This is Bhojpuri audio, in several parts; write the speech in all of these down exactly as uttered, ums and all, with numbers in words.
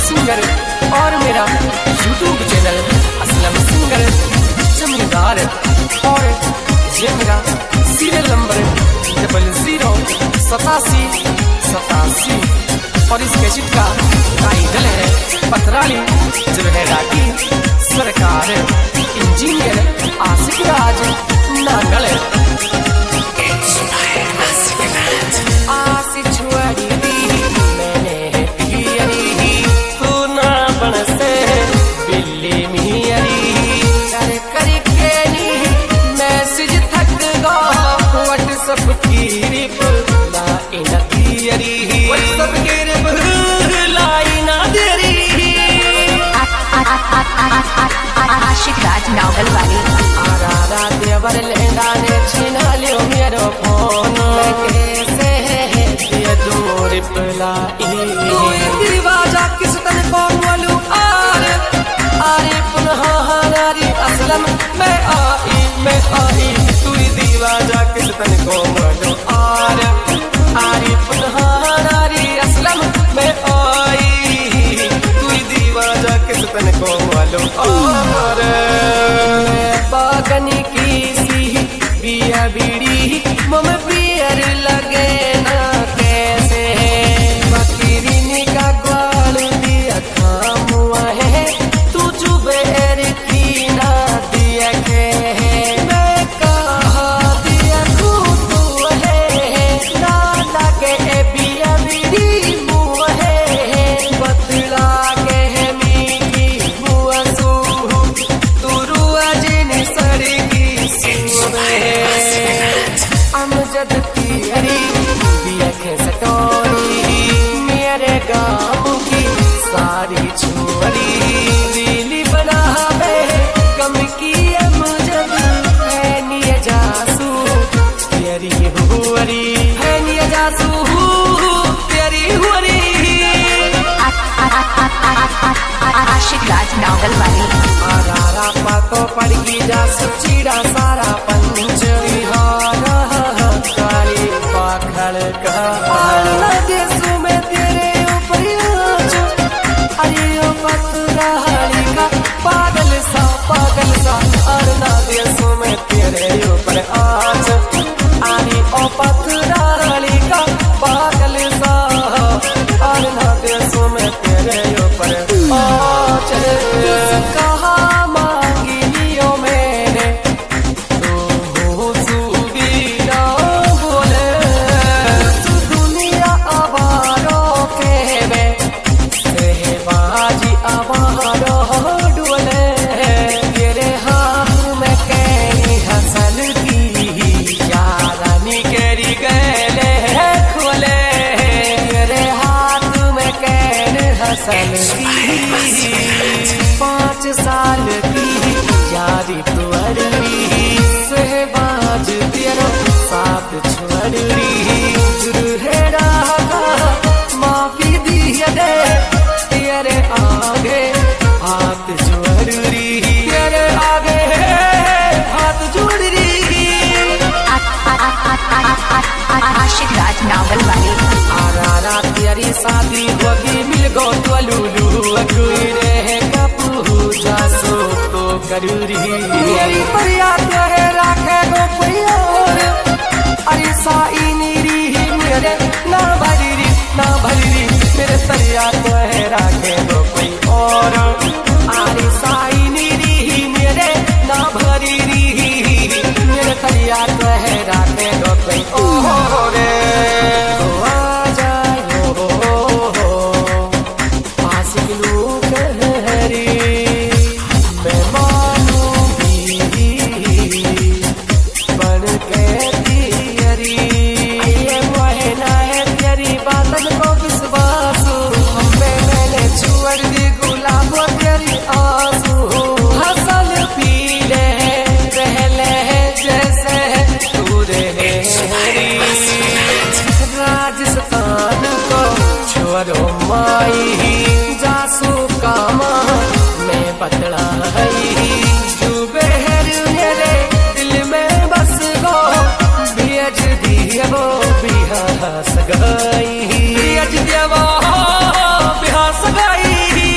सिंगर और मेरा यूट्यूब चैनल असलम सिंगर जमींदार और ये मेरा सीरियल नंबर डबल जीरो सतासी सतासी और इस कैसेट का टाइटल है पथराली जवेराकी सरकार इंजीनियर आसिफ राज नांगल। आसी छुआड़ी दी मैंने पियरी तू ना बन से बिल्ली मियरी कर करके नी मैसेज थक गो व्हाट्सएप की रिप्लाई ना दियरी व्हाट्सएप की रिप्लाई ना दियरी। आशिक राज नावल वाली आरा देवर लेंदा ने छीना लियो मेरो फोन कैसे है दिया दो रिप्लाई तू दीवाजा किस तन को बोलू आर आरे पुनः नारी असलम मैं आई मैं आई तू दीवाजा किस तन को बोलू आर आरे पुनः नारी असलम मैं आई तू दीवाजा किस तन को बोलू आर बागनी की सी बिया बीड़ी मम पियर लगे ना कैसे बकरी का ग्वाल दिया खामुआ है तू जुबेर की ना दिया के मैं कहा दिया तू है ना लगे बिया बीड़ी मुँह है बतला के है मीठी मुआ सू तू रुआ जिन सड़की अमजद तियरी बिया के सटोरी मेरे गाँव की सारी छोरी दिली बना बे कम की अमजद है निया जासू तेरी हुरी है निया जासू तेरी हुरी। आशिक राज नावल वाली आरा पातो पड़गी जा सुचीड़ा सारा पंच बिहारा काली पाखड़ का देशों में तेरे ऊपर अरे ओ पतराली का पागल सा पागल सा अरना देशों में तेरे ऊपर आज अरे ओ पतराली का पागल सा अरना देशों में तेरे ऊपर आज कहा मांगी लियो मैंने तो सुबीरा बोले दुनिया आवारों के में सहबाजी आवारों डोले तेरे हाथ में कैनी हसन की यारानी केरी गले खोले तेरे हाथ में कैन हसन की पाँच साल की यारी तुअरी सहबाज तेरा साथ छुअरी जुरहेरा का माफी दिया दे तेरे आगे हाथ जोड़री तेरे आगे हाथ जोड़री। आशिक राज नावल वाली आरा तेरी शादी होगी मिल गो तो लूलू अगुरे कपू जासो तो करूरी मेरी फरियाद है राखे गो कोई और अरे साई नीरी मेरे ना भरी ना भरी मेरे फरियाद है राखे गो कोई और अरे साई नीरी मेरे ना भरी मेरे फरियाद है राखे गो कोई और राजस्थान को छोरो माई जासू कामा मैं बतला जुबेर मेरे दिल में बस गो भेज दिया वो बिहार सगाई भेज दिया वो बिहार सगाई।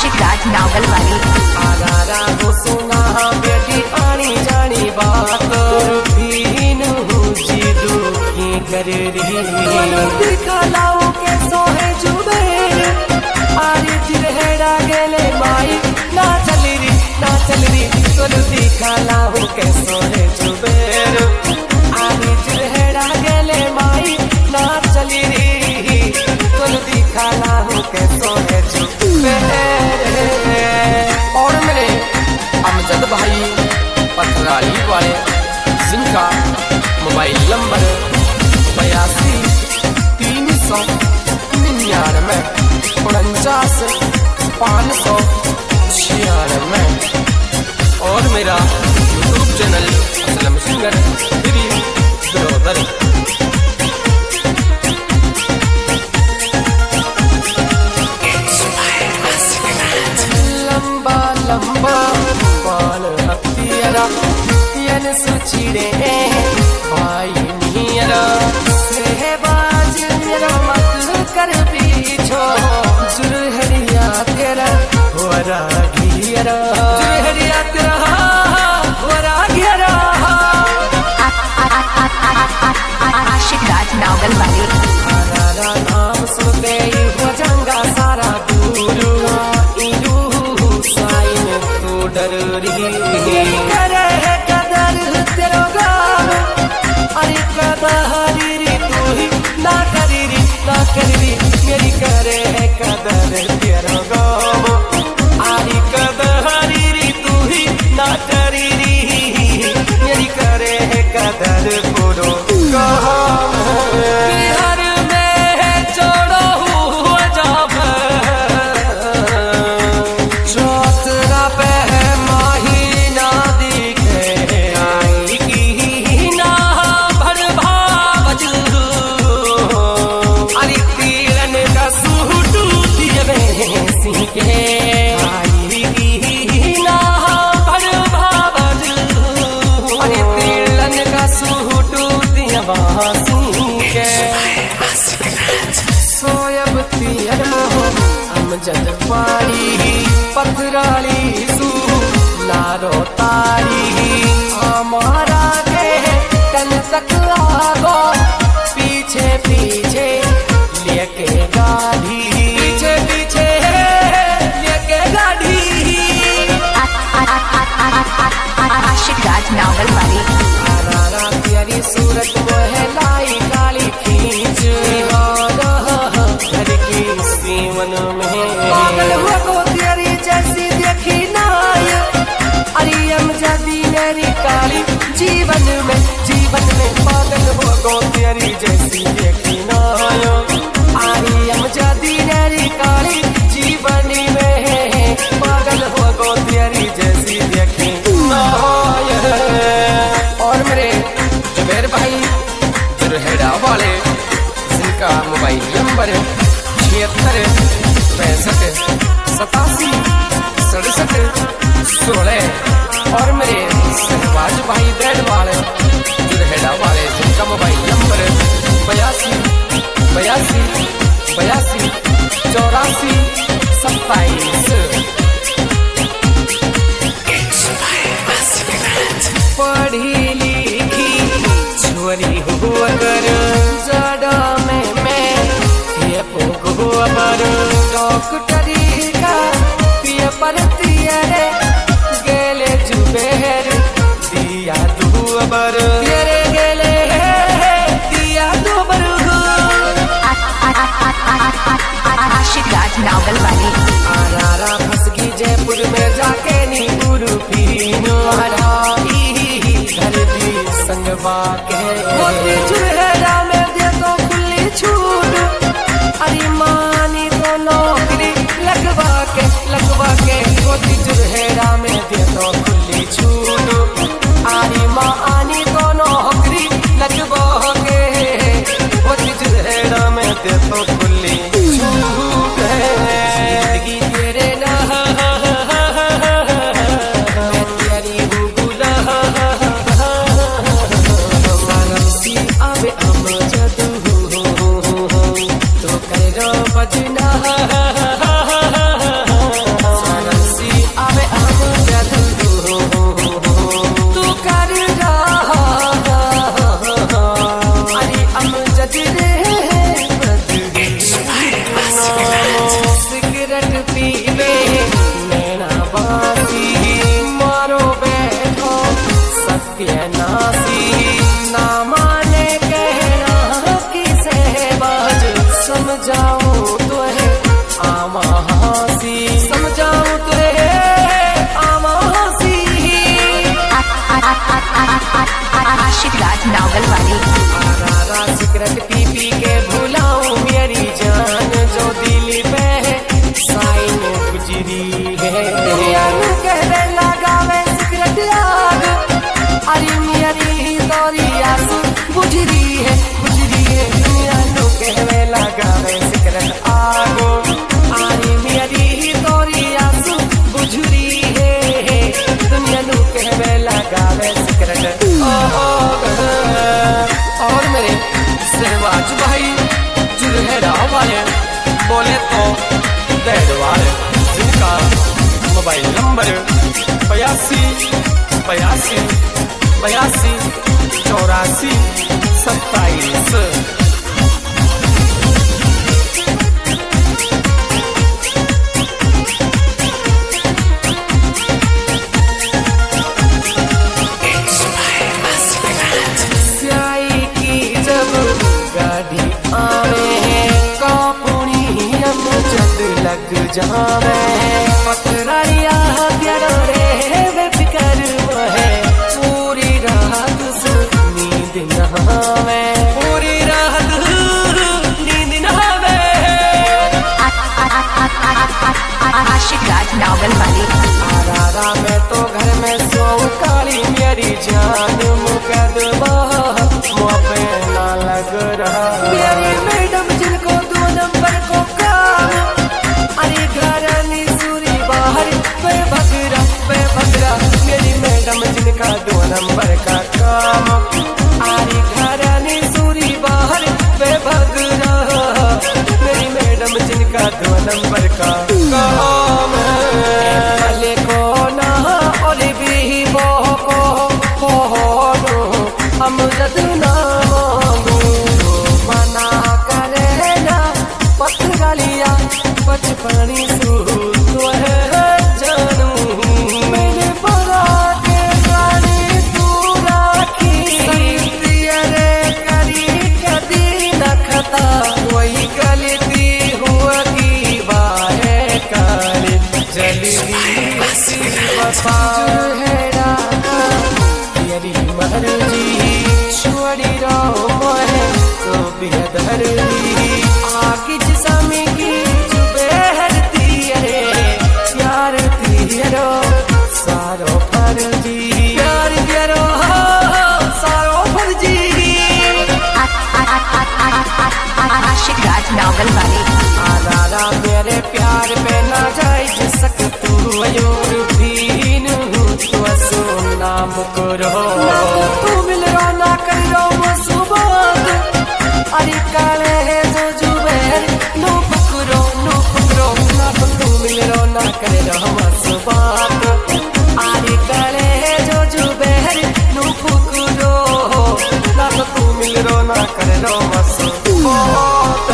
आशिक राज नावल वाली। आगारा हो सुना बेटी आनी जानी बात दीन जी दुखी कर रही दिखलाओ के सोहे जुबेर आरी चिरहेड़ा गेले माई ना चली री ना चली री तोल दिखलाओ के सोहे जुबेर आरी चिरहेड़ा गेले माई ना चली री तोल दिखलाओ के सोहे जुबेर। और मेरे अमजद भाई पथराली वाले जिनका मोबाइल नंबर बयासी तीन सौ निन्यानवे उनचास पाँच सौ छियानवे। और मेरा YouTube channel Aslam singer three brother. लंबा लंबा बाल हथियारा यन सुचिड़े भाई नियरा सहबाज मेरा मत कर पीछो जुरहरिया तेरा वरा घियरा जुरहरिया तेरा वरा घियरा। आशिक राज नावल वाली। आरा नाम सुनते ही हो जाऊंगा सारा दूर डर रही करे है कदर तेरो गाम अरे कदहरी री तू ही ना करी री ना करी री मेरी करे है कदर तेरो गाम अरे कदहरी री तू ही ना करी री मेरी करे है कदर पूरो गाम। बिहार में जोड़ो हुआ जाब चौथरा पे सोयब तियर अमजद पारी पथराली सू लारो तारी हमारा के तन तक लागो पीछे पीछे लेके गाड़ी पीछे पीछे लेके गाड़ी। आशिक राज नावल वाली। आरा तेरी सूरत वो है लाई काली खींच घर की सीवन में पागल हुआ को तेरी जैसी देखी नाय अरे अमजदी मेरी काली जीवन में जीवन में पागल हुआ को तेरी जैसी देखी नाय अरे अमजदी मेरी काली जीवन में पागल हुआ को तेरी जैसी देखी नाय। और मेरे जुबैर भाई जुरहेड़ा वाले जिनका मोबाइल नंबर छिहत्तर पैंसठ सतासी सड़सठ सोलह। और मेरे सहबाज भाई ब्रेड वाले जुरहेड़ा वाले जिनका मोबाइल नंबर बयासी बयासी बयासी चौरासी सत्ताईस। पढ़ी लिखी छोरी हुआ कर जड़ा में मैं ये पोग हुआ पर डॉक्टरी का पिया पर तियरे गेले जुबेर दिया दुआ बर तेरे गेले दिया दो बर। आशिक राज नावल वाली। आरा फसगी जयपुर में जाके नी गुरु पीनो संगवा के मोती जुरहेड़ा में दे तो खुली छूट अरे मानी तो नौकरी लगवा के लगवा के मोती जुरहेड़ा में दे तो खुली छूट अरे मानी तो नौकरी लगवा के मोती जुरहेड़ा में दे तो खुली छूट। जिंदगी तेरे ना मैं तेरी हूँ गुलाम आवे आशिक राज नावल वाली। आरा सिगरेट पी पी के भुलाऊं मेरी जान, जो दिल पे साइन गुजरी है। यार कहने लगावे सिगरेट याद, अरे मेरी तोरी आंसू गुजरी है गुजरी है। दुनिया नु कहने लगावे सिगरेट आगो, अरे मेरी तोरी आंसू गुजरी है। दुनिया नु कहने लगावे सिगरेट। और मेरे सहवाज भाई जुल्हेरा वाले बोले तो डैड वाले, जिनका मोबाइल नंबर बयासी बयासी बयासी चौरासी सत्ताईस। लग जावे पथरारिया प्यारो रे बेफिकर है, पूरी रात नींद नहावे, पूरी रात नींद नहावे। आशिक राज नावल वाली। आरा मैं तो घर में सो काली मेरी जान, मुकदमा मुँह पे ना लग रहा। मेरी मैडम जिनको दो नंबर को काम, अरे घरानी सूरी बाहर पे भगरा पे भगरा। मेरी मैडम जिनका दो नंबर का काम, अरे घरानी सूरी बाहर पे भगरा। मेरी मैडम जिनका दो नंबर का काम भले को ना और भी वो को हो हम जद ना मांगू, मना करे ना पथरालिया बचपनी सू तो है जानू। मैंने बड़ा के गाड़ी तू राखी, रे करी कदी न खता, वही गलती हुआ की बाहे काली जल्दी बपा है तेरी मर्जी छोड़ी रो मोहे तो बेदर्दी। आगे जिसमें की प्यार तेरो सारो फर्जी, प्यार तेरो सारो फर्जी। आशिक राज नावल वाली। आरा मेरे प्यार पे ना जाए सक तू मयूर भीन तो सो नाम करो, तू मिल रो ना कर रो मसूबात। अरे काले है जो जुबेर नो पकड़ो नो पकड़ो ना, तू मिल रो ना कर रो मसूबात। अरे काले है जो जुबेर नो पकड़ो ना, तू मिल रो ना कर रो मसूबात।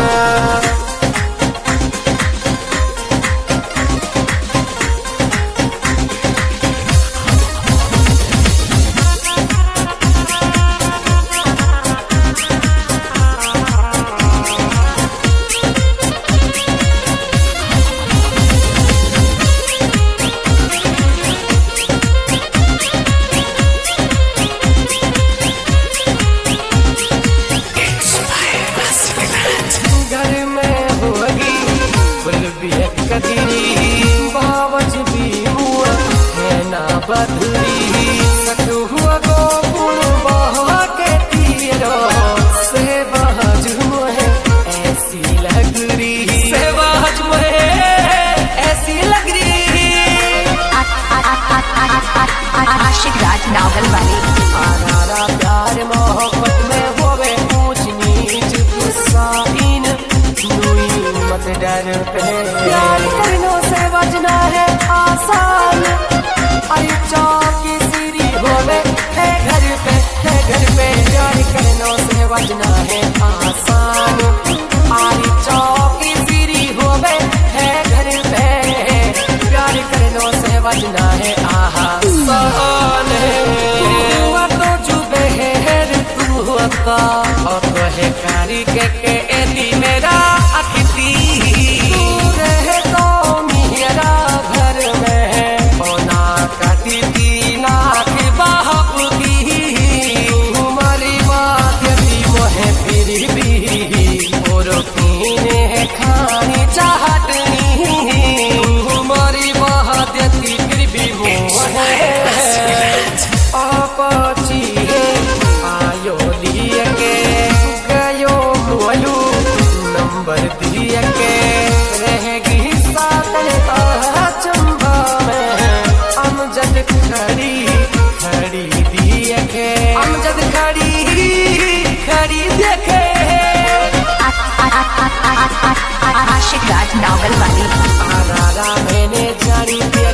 बावज भी हुआ है ना बदली, सकू हुआ गो गुण बहा के तीरो से बाज मुहे ऐसी लग रही, से बाज मुहे ऐसी लग रही। आशिक राज नावल वाली। आरा प्यार मोहब्बत में होवे ऊंच नीच गुस्सा इन दुई मत डर पे। प्यार करनो से बजना है आसान, अरे चौकी सीरी होवे है घर पे है घर पे। प्यार करनो से बजना है आसान, अरे चौकी सीरी होवे है घर पे। प्यार करनो से बजना है आसान, तो जुबे है तू अता और कहे कारी के के एदी मेरा अतिथि। रहे तो मेरा घर में होना कटी की नाक बाप की, देखे अमजद खड़ी खड़ी देखे आशिक राज नावल वाली आरा मैंने जानी